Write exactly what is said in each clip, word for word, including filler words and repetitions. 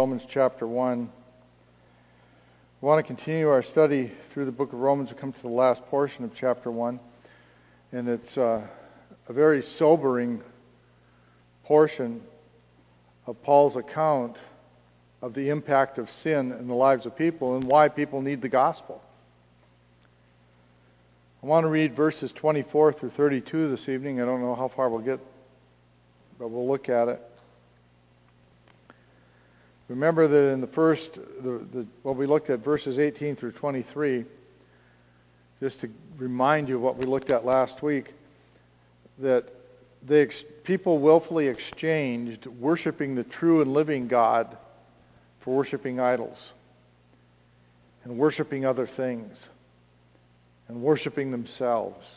Romans chapter one. We want to continue our study through the book of Romans. We come to the last portion of chapter one, and it's uh, a very sobering portion of Paul's account of the impact of sin in the lives of people and why people need the gospel. I want to read verses twenty-four through thirty-two this evening. I don't know how far we'll get, but we'll look at it. Remember that in the first, the, the, well, we looked at verses eighteen through twenty-three, just to remind you of what we looked at last week, that the ex- people willfully exchanged worshiping the true and living God for worshiping idols and worshiping other things and worshiping themselves.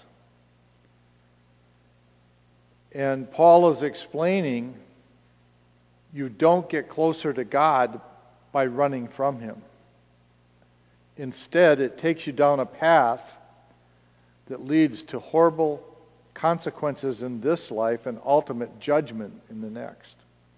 And Paul is explaining you don't get closer to God by running from Him. Instead, it takes you down a path that leads to horrible consequences in this life and ultimate judgment in the next.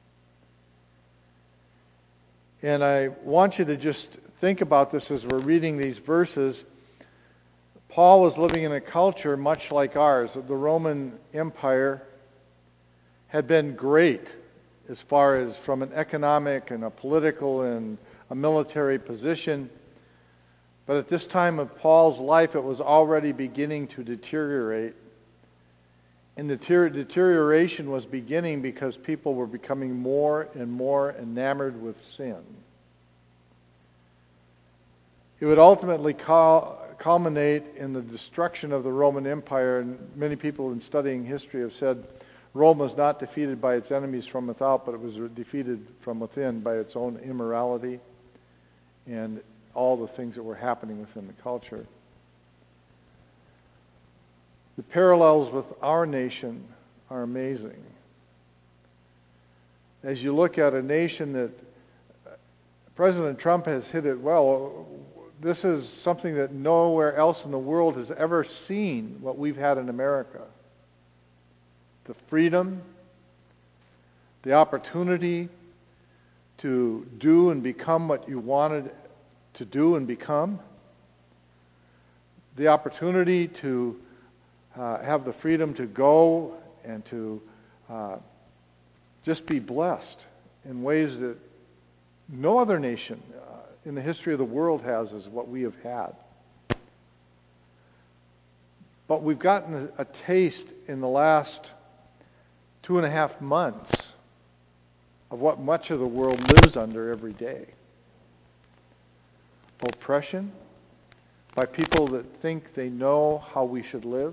And I want you to just think about this as we're reading these verses. Paul was living in a culture much like ours. The Roman Empire had been great as far as from an economic and a political and a military position. But at this time of Paul's life, it was already beginning to deteriorate. And the ter- deterioration was beginning because people were becoming more and more enamored with sin. It would ultimately cul- culminate in the destruction of the Roman Empire, and many people in studying history have said Rome was not defeated by its enemies from without, but it was defeated from within by its own immorality and all the things that were happening within the culture. The parallels with our nation are amazing. As you look at a nation that President Trump has hit it well, this is something that nowhere else in the world has ever seen what we've had in America. The freedom, the opportunity to do and become what you wanted to do and become, the opportunity to uh, have the freedom to go and to uh, just be blessed in ways that no other nation uh, in the history of the world has as what we have had. But we've gotten a, a taste in the last two and a half months of what much of the world lives under every day. Oppression by people that think they know how we should live.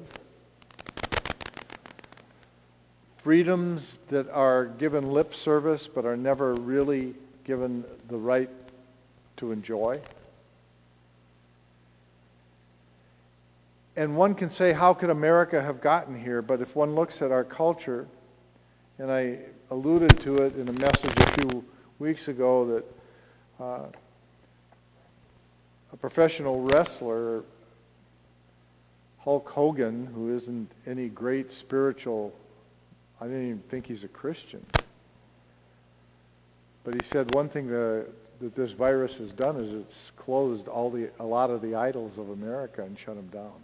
Freedoms that are given lip service but are never really given the right to enjoy. And one can say, how could America have gotten here? But if one looks at our culture, and I alluded to it in a message a few weeks ago that uh, a professional wrestler, Hulk Hogan, who isn't any great spiritual, I didn't even think he's a Christian, but he said one thing that, that this virus has done is it's closed all the a lot of the idols of America and shut them down.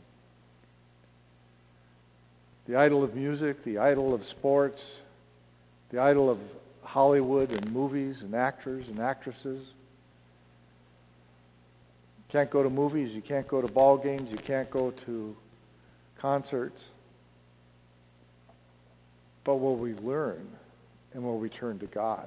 The idol of music, the idol of sports, the idol of Hollywood and movies and actors and actresses. You can't go to movies, you can't go to ball games, you can't go to concerts. But will we learn and will we turn to God?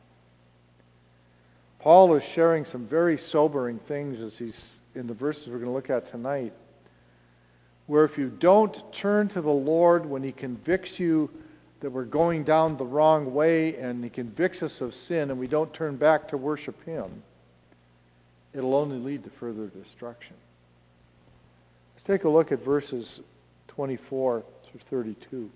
Paul is sharing some very sobering things as he's in the verses we're going to look at tonight, where if you don't turn to the Lord when He convicts you that we're going down the wrong way and He convicts us of sin and we don't turn back to worship Him, it'll only lead to further destruction. Let's take a look at verses twenty-four through thirty-two.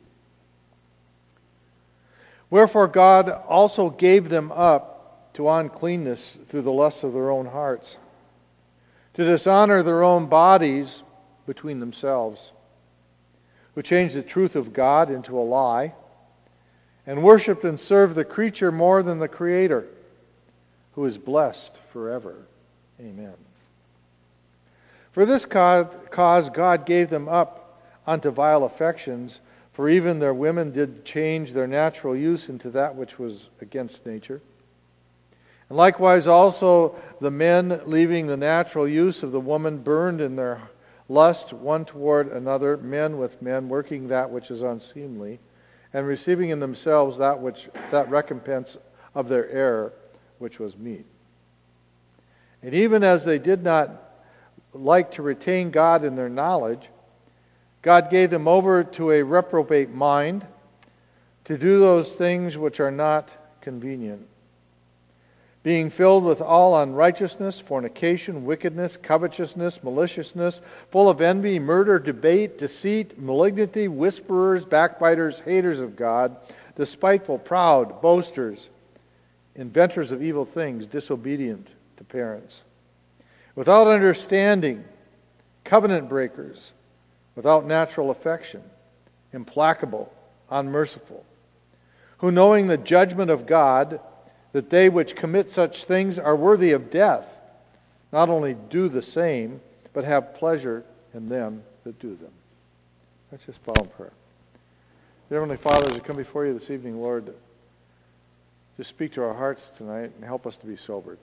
Wherefore God also gave them up to uncleanness through the lusts of their own hearts, to dishonor their own bodies between themselves, who changed the truth of God into a lie, and worshipped and served the creature more than the Creator, who is blessed forever. Amen. For this cause God gave them up unto vile affections, for even their women did change their natural use into that which was against nature. And likewise also the men, leaving the natural use of the woman, burned in their lust one toward another, men with men, working that which is unseemly, and receiving in themselves that which that recompense of their error, which was meat. And even as they did not like to retain God in their knowledge, God gave them over to a reprobate mind to do those things which are not convenient, being filled with all unrighteousness, fornication, wickedness, covetousness, maliciousness, full of envy, murder, debate, deceit, malignity, whisperers, backbiters, haters of God, despiteful, proud, boasters, inventors of evil things, disobedient to parents, without understanding, covenant breakers, without natural affection, implacable, unmerciful, who knowing the judgment of God, that they which commit such things are worthy of death, not only do the same, but have pleasure in them that do them. Let's just follow in prayer. Dear Heavenly Father, as we come before you this evening, Lord, just speak to our hearts tonight and help us to be sobered.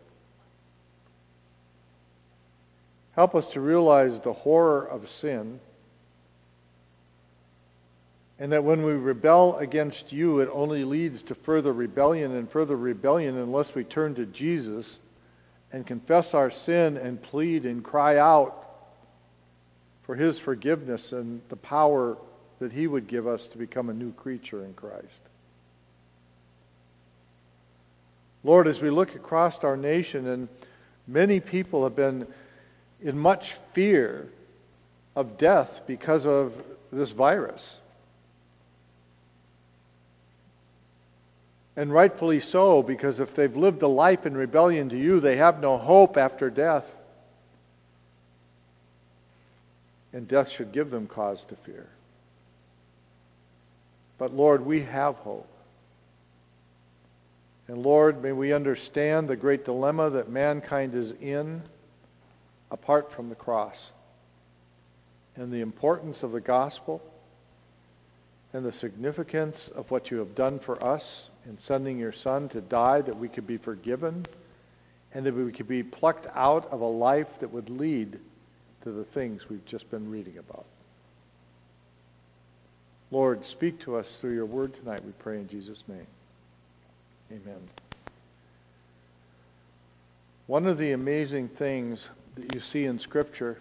Help us to realize the horror of sin, and that when we rebel against you, it only leads to further rebellion and further rebellion unless we turn to Jesus and confess our sin and plead and cry out for his forgiveness and the power that he would give us to become a new creature in Christ. Lord, as we look across our nation, and many people have been in much fear of death because of this virus. And rightfully so, because if they've lived a life in rebellion to you, they have no hope after death. And death should give them cause to fear. But Lord, we have hope. And Lord, may we understand the great dilemma that mankind is in apart from the cross, and the importance of the gospel, and the significance of what you have done for us in sending your Son to die that we could be forgiven, and that we could be plucked out of a life that would lead to the things we've just been reading about. Lord, speak to us through your word tonight, we pray in Jesus' name. Amen. One of the amazing things that you see in Scripture,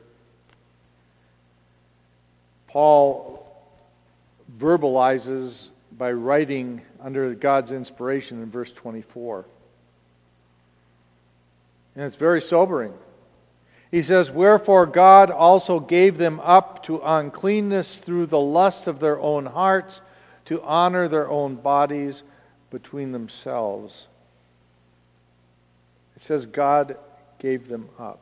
Paul verbalizes by writing under God's inspiration in verse twenty-four. And it's very sobering. He says, "Wherefore God also gave them up to uncleanness through the lust of their own hearts, to honor their own bodies between themselves." It says God gave them up.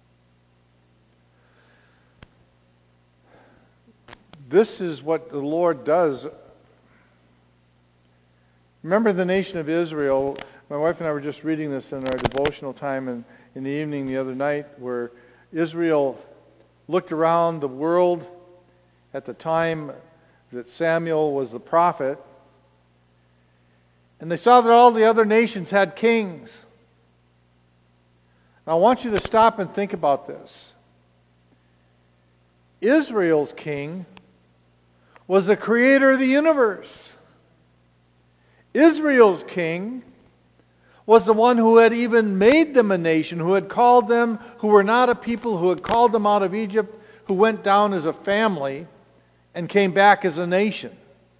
This is what the Lord does. Remember the nation of Israel. My wife and I were just reading this in our devotional time in, in the evening the other night, where Israel looked around the world at the time that Samuel was the prophet, and they saw that all the other nations had kings. Now, I want you to stop and think about this. Israel's king was the creator of the universe. Israel's king was the one who had even made them a nation, who had called them, who were not a people, who had called them out of Egypt, who went down as a family and came back as a nation.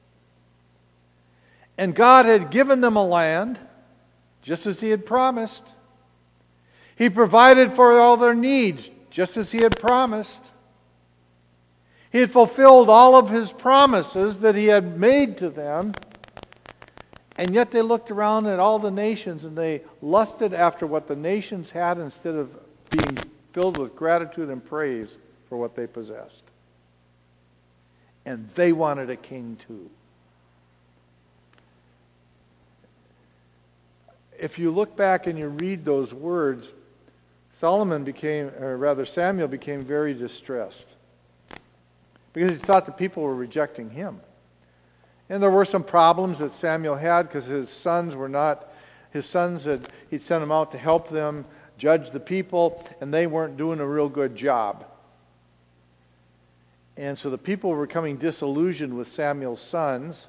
And God had given them a land, just as he had promised. He provided for all their needs, just as he had promised. He had fulfilled all of his promises that he had made to them. And yet they looked around at all the nations and they lusted after what the nations had instead of being filled with gratitude and praise for what they possessed. And they wanted a king too. if you look back and you read those words, Solomon became, or rather Samuel became very distressed because he thought the people were rejecting him. And there were some problems that Samuel had because his sons were not, his sons had, he'd sent them out to help them judge the people, and they weren't doing a real good job. And so the people were becoming disillusioned with Samuel's sons,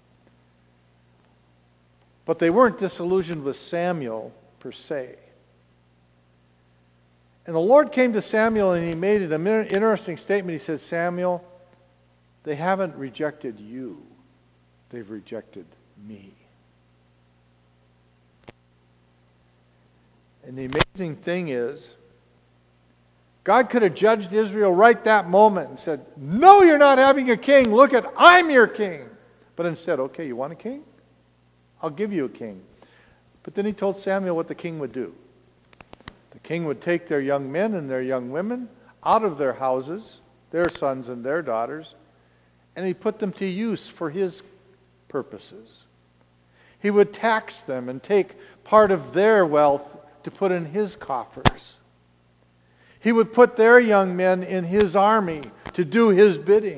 but they weren't disillusioned with Samuel per se. And the Lord came to Samuel and he made an interesting statement. He said, Samuel, they haven't rejected you. They've rejected me. And the amazing thing is, God could have judged Israel right that moment and said, no, you're not having a king. Look at, I'm your king. But instead, okay, you want a king? I'll give you a king. But then he told Samuel what the king would do. The king would take their young men and their young women out of their houses, their sons and their daughters, and he'd put them to use for his purposes. He would tax them and take part of their wealth to put in his coffers. He would put their young men in his army to do his bidding.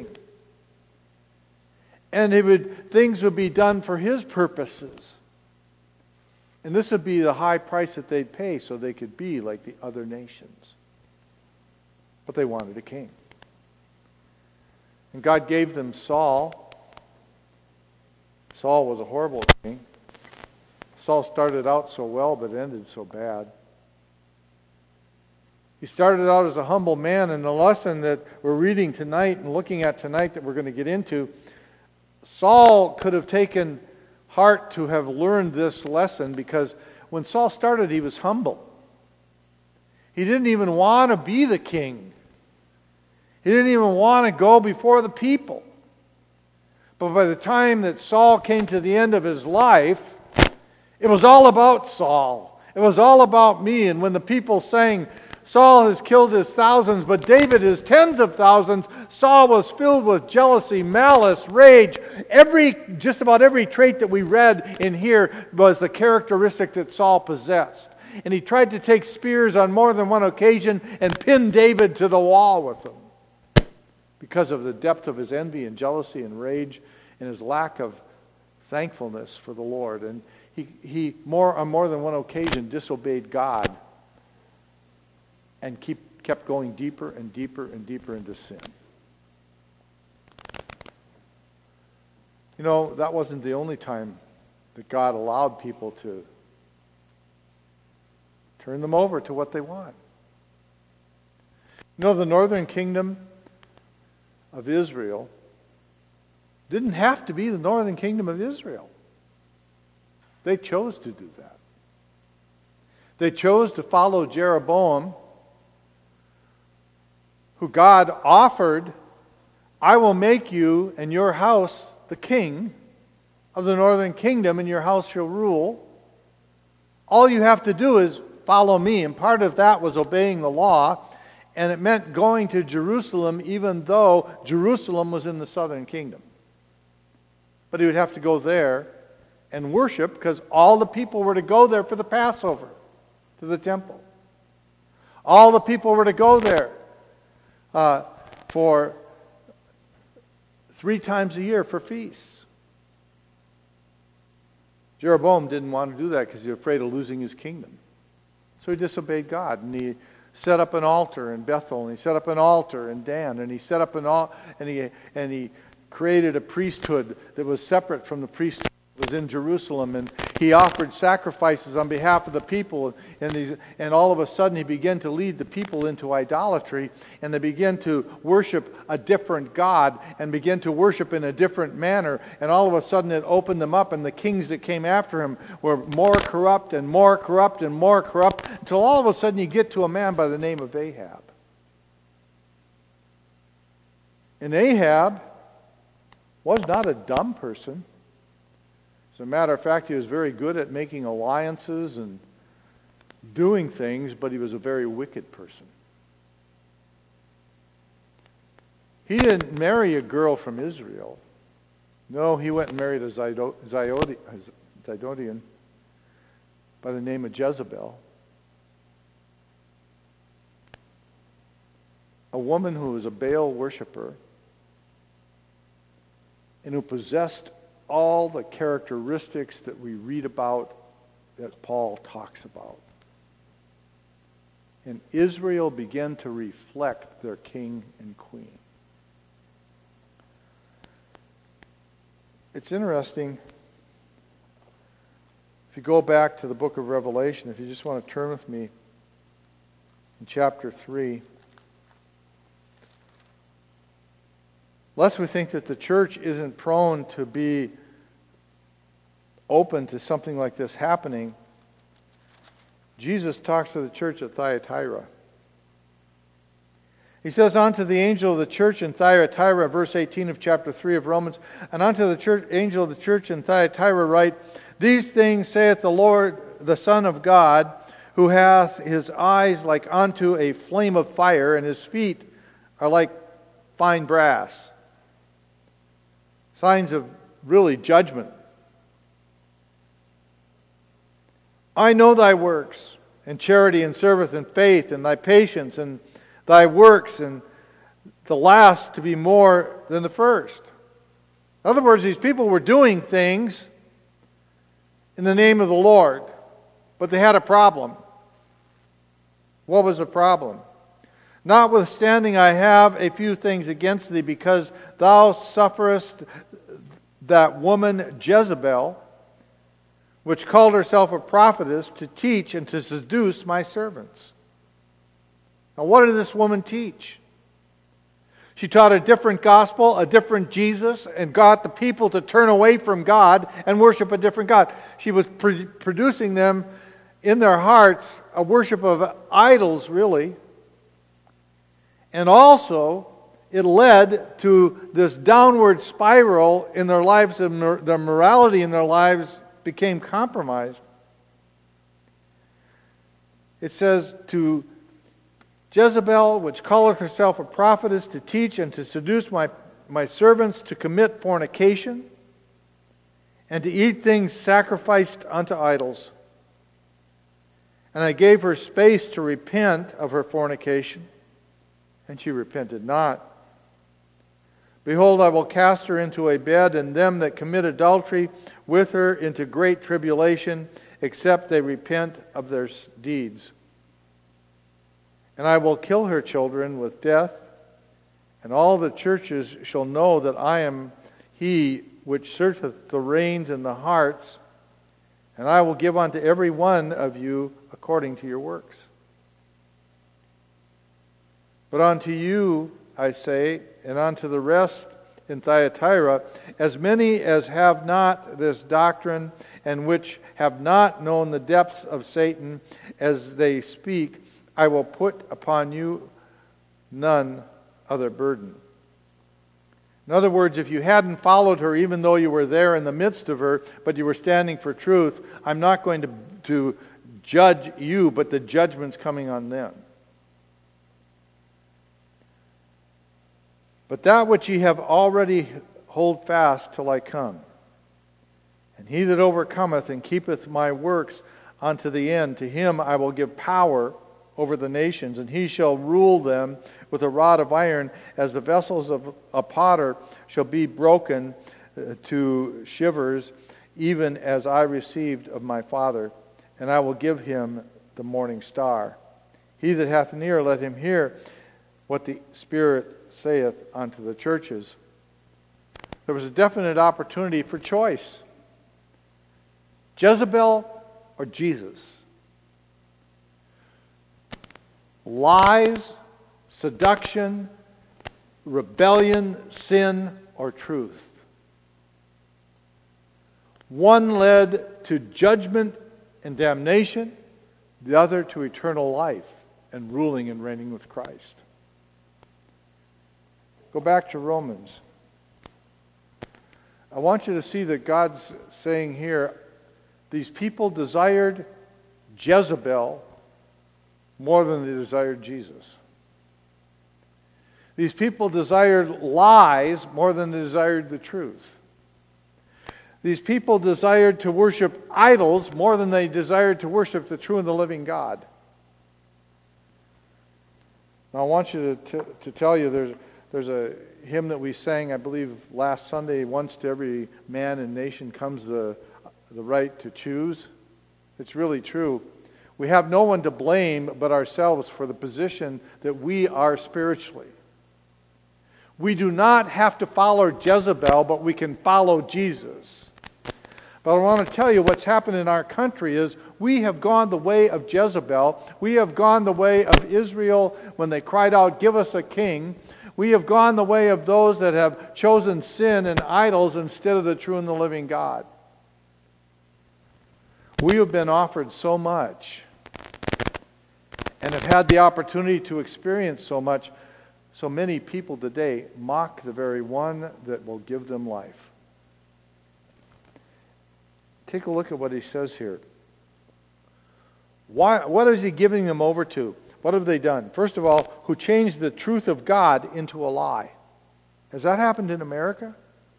And he would, things would be done for his purposes. And this would be the high price that they'd pay so they could be like the other nations. But they wanted a king. And God gave them Saul. Saul was a horrible king. Saul started out so well but ended so bad. He started out as a humble man, and the lesson that we're reading tonight and looking at tonight that we're going to get into, Saul could have taken heart to have learned this lesson because when Saul started, he was humble. He didn't even want to be the king. He didn't even want to go before the people. But by the time that Saul came to the end of his life, it was all about Saul. It was all about me. And when the people sang, Saul has killed his thousands, but David his tens of thousands, Saul was filled with jealousy, malice, rage. Every, just about every trait that we read in here was the characteristic that Saul possessed. And he tried to take spears on more than one occasion and pin David to the wall with them because of the depth of his envy and jealousy and rage and his lack of thankfulness for the Lord. And he, he more on more than one occasion disobeyed God and keep, kept going deeper and deeper and deeper into sin. You know, that wasn't the only time that God allowed people to turn them over to what they want. You know, the northern kingdom of Israel didn't have to be the northern kingdom of Israel. They chose to do that. They chose to follow Jeroboam, who God offered, I will make you and your house the king of the northern kingdom, and your house shall rule. All you have to do is follow me. And part of that was obeying the law, and it meant going to Jerusalem even though Jerusalem was in the southern kingdom. But he would have to go there and worship because all the people were to go there for the Passover, to the temple. All the people were to go there uh, for three times a year for feasts. Jeroboam didn't want to do that because he was afraid of losing his kingdom. So he disobeyed God, and he set up an altar in Bethel, and he set up an altar in Dan, and he set up an al- and he and he created a priesthood that was separate from the priesthood that was in Jerusalem, and he offered sacrifices on behalf of the people, and these, and all of a sudden he began to lead the people into idolatry, and they began to worship a different God and began to worship in a different manner, and all of a sudden it opened them up, and the kings that came after him were more corrupt and more corrupt and more corrupt, until all of a sudden you get to a man by the name of Ahab. And Ahab was not a dumb person. As a matter of fact, he was very good at making alliances and doing things, but he was a very wicked person. He didn't marry a girl from Israel. No, he went and married a Zidonian. by the name of Jezebel. A woman who was a Baal worshiper and who possessed all the characteristics that we read about, that Paul talks about. And Israel began to reflect their king and queen. It's interesting, if you go back to the book of Revelation, if you just want to turn with me in chapter three, lest we think that the church isn't prone to be open to something like this happening, Jesus talks to the church at Thyatira. He says, unto the angel of the church in Thyatira, verse eighteen of chapter three of Romans, and unto the church, angel of the church in Thyatira write, these things saith the Lord, the Son of God, who hath his eyes like unto a flame of fire, and his feet are like fine brass. Signs of really judgment. I know thy works, and charity, and service, and faith, and thy patience, and thy works, and the last to be more than the first. In other words, these people were doing things in the name of the Lord, but they had a problem. What was the problem? Notwithstanding, I have a few things against thee, because thou sufferest that woman Jezebel, which called herself a prophetess, to teach and to seduce my servants. Now, what did this woman teach? She taught a different gospel, a different Jesus, and got the people to turn away from God and worship a different God. She was pr- producing them in their hearts a worship of idols, really. And also, it led to this downward spiral in their lives, and their morality in their lives became compromised. It says, to Jezebel, which calleth herself a prophetess, to teach and to seduce my, my servants to commit fornication, and to eat things sacrificed unto idols. And I gave her space to repent of her fornication, and she repented not. Behold, I will cast her into a bed, and them that commit adultery with her into great tribulation, except they repent of their deeds. And I will kill her children with death, and all the churches shall know that I am he which searcheth the reins and the hearts, and I will give unto every one of you according to your works. But unto you, I say, and unto the rest in Thyatira, as many as have not this doctrine, and which have not known the depths of Satan as they speak, I will put upon you none other burden. In other words, if you hadn't followed her, even though you were there in the midst of her, but you were standing for truth, I'm not going to, to judge you, but the judgment's coming on them. But that which ye have already hold fast till I come. And he that overcometh and keepeth my works unto the end, to him I will give power over the nations, and he shall rule them with a rod of iron, as the vessels of a potter shall be broken to shivers, even as I received of my Father. And I will give him the morning star. He that hath an ear, let him hear what the Spirit saith unto the churches. There was a definite opportunity for choice. Jezebel or Jesus? Lies, seduction, rebellion, sin, or truth. One led to judgment and damnation, the other to eternal life and ruling and reigning with Christ. Go back to Romans. I want you to see that God's saying here, these people desired Jezebel more than they desired Jesus. These people desired lies more than they desired the truth. These people desired to worship idols more than they desired to worship the true and the living God. Now I want you to, t- to tell you there's, there's a hymn that we sang, I believe, last Sunday, once to every man and nation comes the, the right to choose. It's really true. We have no one to blame but ourselves for the position that we are spiritually. We do not have to follow Jezebel, but we can follow Jesus. But I want to tell you what's happened in our country is we have gone the way of Jezebel. We have gone the way of Israel when they cried out, "Give us a king." We have gone the way of those that have chosen sin and idols instead of the true and the living God. We have been offered so much and have had the opportunity to experience so much. So many people today mock the very one that will give them life. Take a look at what he says here. Why, what is he giving them over to? What have they done? First of all, who changed the truth of God into a lie. Has that happened in America?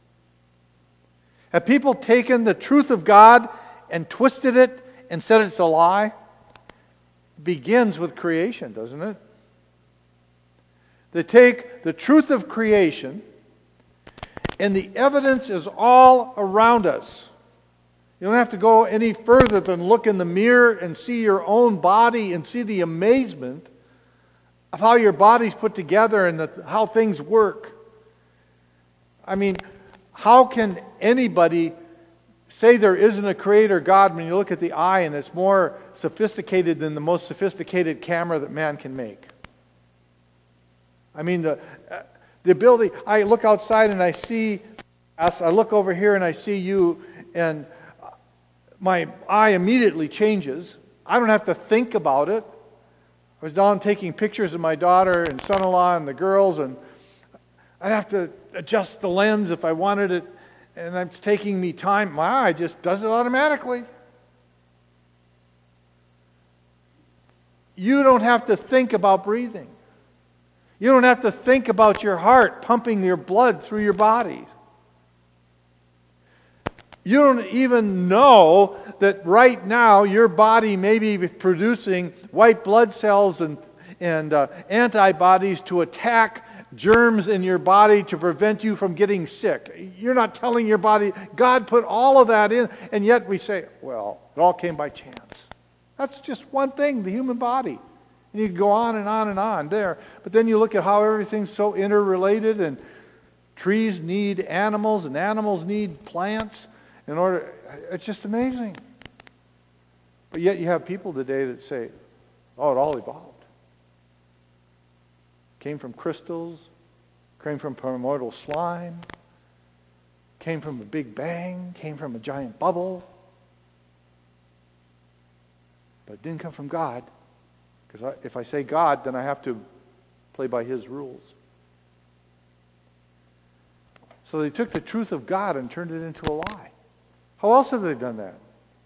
Have people taken the truth of God and twisted it and said it's a lie? It begins with creation, doesn't it? They take the truth of creation, and the evidence is all around us. You don't have to go any further than look in the mirror and see your own body and see the amazement of how your body's put together and the, how things work. I mean, how can anybody say there isn't a creator God when you look at the eye and it's more sophisticated than the most sophisticated camera that man can make? I mean, the uh, the ability, I look outside and I see us, I look over here and I see you, and my eye immediately changes. I don't have to think about it. I was down taking pictures of my daughter and son-in-law and the girls, and I'd have to adjust the lens if I wanted it, and it's taking me time. My eye just does it automatically. You don't have to think about breathing. You don't have to think about your heart pumping your blood through your body. You don't even know that right now your body may be producing white blood cells and, and uh, antibodies to attack germs in your body to prevent you from getting sick. You're not telling your body, God put all of that in, and yet we say, well, it all came by chance. That's just one thing, the human body. And you can go on and on and on there. But then you look at how everything's so interrelated, and trees need animals and animals need plants in order. It's just amazing. But yet you have people today that say, oh, it all evolved. Came from crystals, came from primordial slime, came from a big bang, came from a giant bubble. But it didn't come from God. Because if I say God, then I have to play by His rules. So they took the truth of God and turned it into a lie. How else have they done that?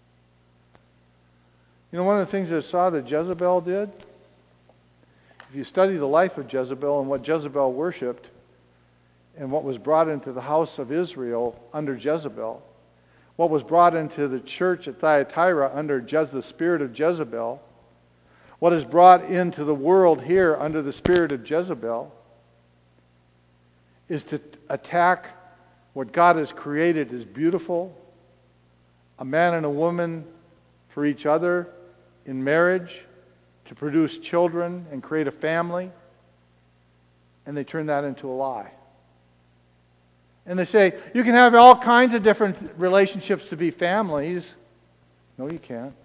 You know, one of the things I saw that Jezebel did, if you study the life of Jezebel and what Jezebel worshipped and what was brought into the house of Israel under Jezebel, what was brought into the church at Thyatira under Je- the spirit of Jezebel, what is brought into the world here under the spirit of Jezebel, is to attack what God has created as beautiful, a man and a woman for each other in marriage, to produce children and create a family, and they turn that into a lie. And they say, you can have all kinds of different relationships to be families. No, you can't.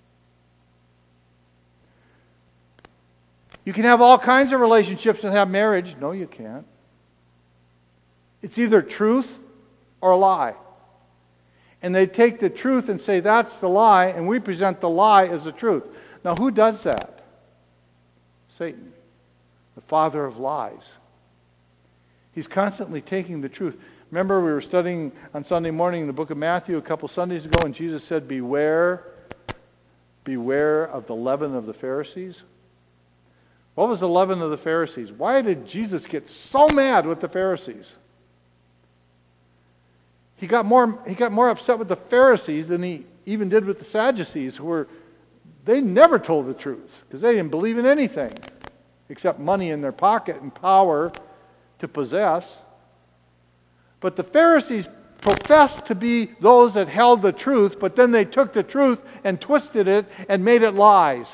You can have all kinds of relationships and have marriage. No, you can't. It's either truth or a lie. And they take the truth and say that's the lie, and we present the lie as the truth. Now, who does that? Satan, the father of lies. He's constantly taking the truth. Remember, we were studying on Sunday morning in the book of Matthew a couple Sundays ago, and Jesus said, beware, beware of the leaven of the Pharisees. What was the leaven of the Pharisees? Why did Jesus get so mad with the Pharisees? he got more he got more upset with the Pharisees than he even did with the Sadducees, who were, they never told the truth because they didn't believe in anything except money in their pocket and power to possess. But the Pharisees professed to be those that held the truth, but then they took the truth and twisted it and made it lies.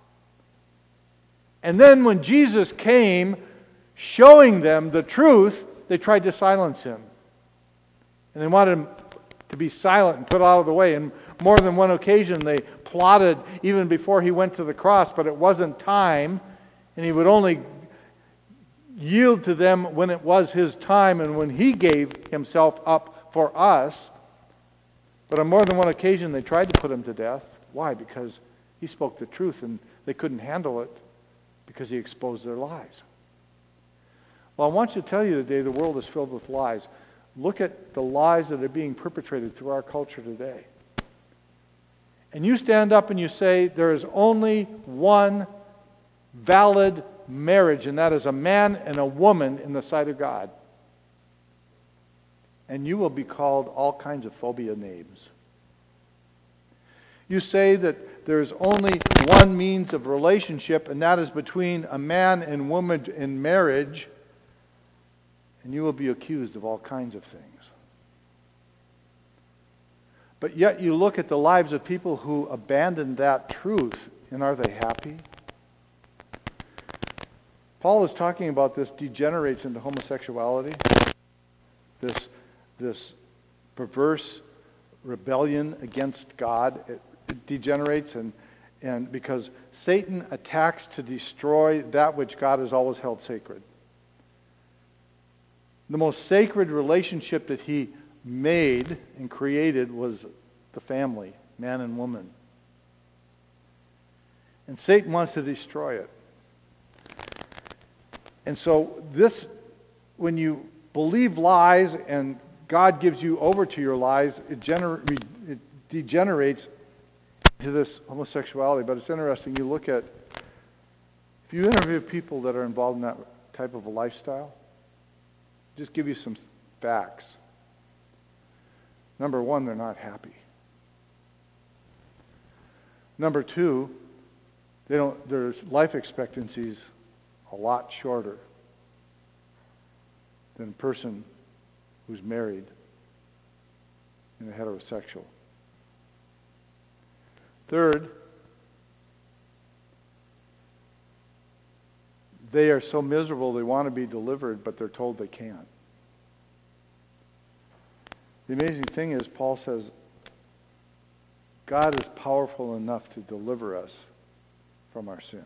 And then when Jesus came showing them the truth, they tried to silence him. And they wanted him to be silent and put out of the way. And more than one occasion they plotted even before he went to the cross, but it wasn't time, and he would only yield to them when it was his time and when he gave himself up for us. But on more than one occasion they tried to put him to death. Why? Because he spoke the truth and they couldn't handle it because he exposed their lies. Well, I want you to tell you today the world is filled with lies. Look at the lies that are being perpetrated through our culture today. And you stand up and you say there is only one valid marriage, and that is a man and a woman in the sight of God. And you will be called all kinds of phobia names. You say that there is only one means of relationship, and that is between a man and woman in marriage, and you will be accused of all kinds of things. But yet you look at the lives of people who abandon that truth, and are they happy? Paul is talking about this degenerates into homosexuality, this, this perverse rebellion against God. It, it degenerates, and, and because Satan attacks to destroy that which God has always held sacred. The most sacred relationship that he made and created was the family, man and woman. And Satan wants to destroy it. And so this, when you believe lies and God gives you over to your lies, it, gener- it degenerates to this homosexuality. But it's interesting, you look at, if you interview people that are involved in that type of a lifestyle, just give you some facts. Number one, they're not happy. Number two, they don't. Their life expectancy's a lot shorter than a person who's married and a heterosexual. Third, they are so miserable they want to be delivered, but they're told they can't. The amazing thing is, Paul says, God is powerful enough to deliver us from our sin.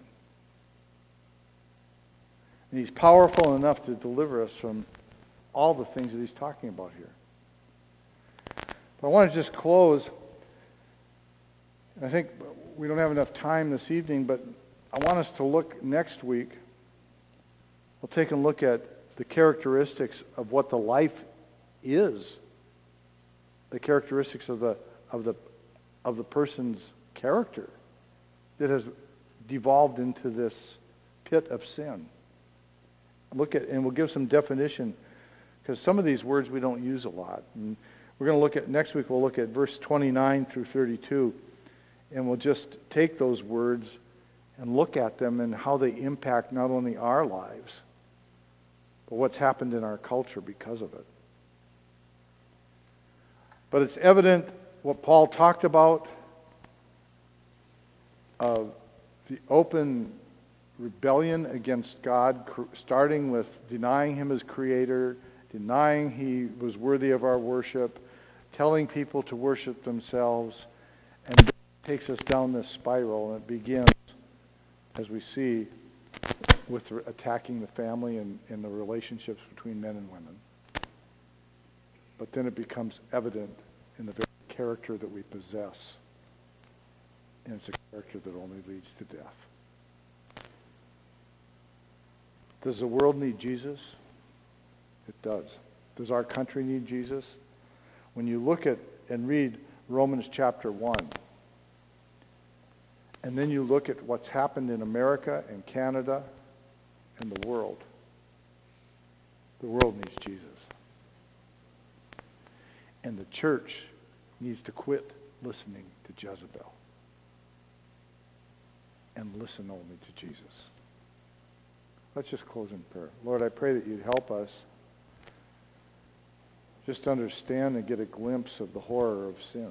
And he's powerful enough to deliver us from all the things that he's talking about here. But I want to just close. I think we don't have enough time this evening, but I want us to look next week. We'll take a look at the characteristics of what the life is. The characteristics of the of the of the person's character that has devolved into this pit of sin. Look at, and we'll give some definition, because some of these words we don't use a lot. And we're going to look at, next week we'll look at verse twenty-nine through thirty-two, and we'll just take those words and look at them and how they impact not only our lives, but what's happened in our culture because of it. But it's evident what Paul talked about of the open rebellion against God, starting with denying him as creator, denying he was worthy of our worship, telling people to worship themselves, and it takes us down this spiral, and it begins, as we see, with attacking the family and, and the relationships between men and women. But then it becomes evident in the very character that we possess. And it's a character that only leads to death. Does the world need Jesus? It does. Does our country need Jesus? When you look at and read Romans chapter one, and then you look at what's happened in America and Canada and the world, the world needs Jesus. And the church needs to quit listening to Jezebel and listen only to Jesus. Let's just close in prayer. Lord, I pray that you'd help us just to understand and get a glimpse of the horror of sin.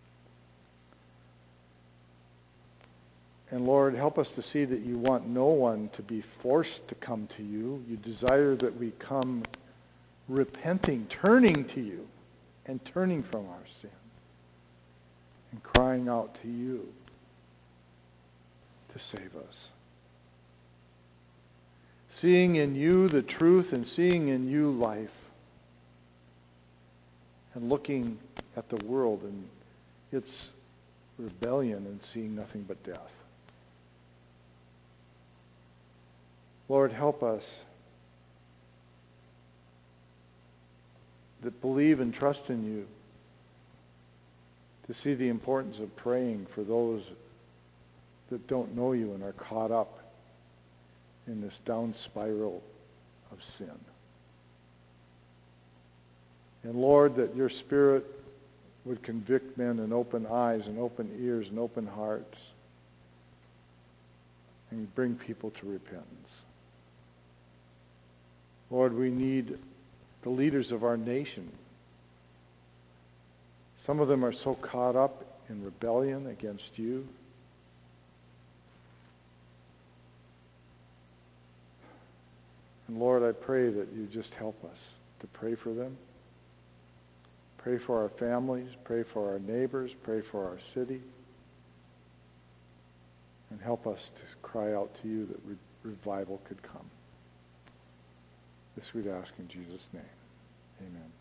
And Lord, help us to see that you want no one to be forced to come to you. You desire that we come repenting, turning to you, and turning from our sin, and crying out to you to save us. Seeing in you the truth and seeing in you life, and looking at the world and its rebellion and seeing nothing but death. Lord, help us that believe and trust in you to see the importance of praying for those that don't know you and are caught up in this down spiral of sin. And Lord, that your Spirit would convict men and open eyes and open ears and open hearts and bring people to repentance. Lord, we need the leaders of our nation. Some of them are so caught up in rebellion against you. And Lord, I pray that you just help us to pray for them. Pray for our families. Pray for our neighbors. Pray for our city. And help us to cry out to you that re- revival could come. This we'd ask in Jesus' name. Amen.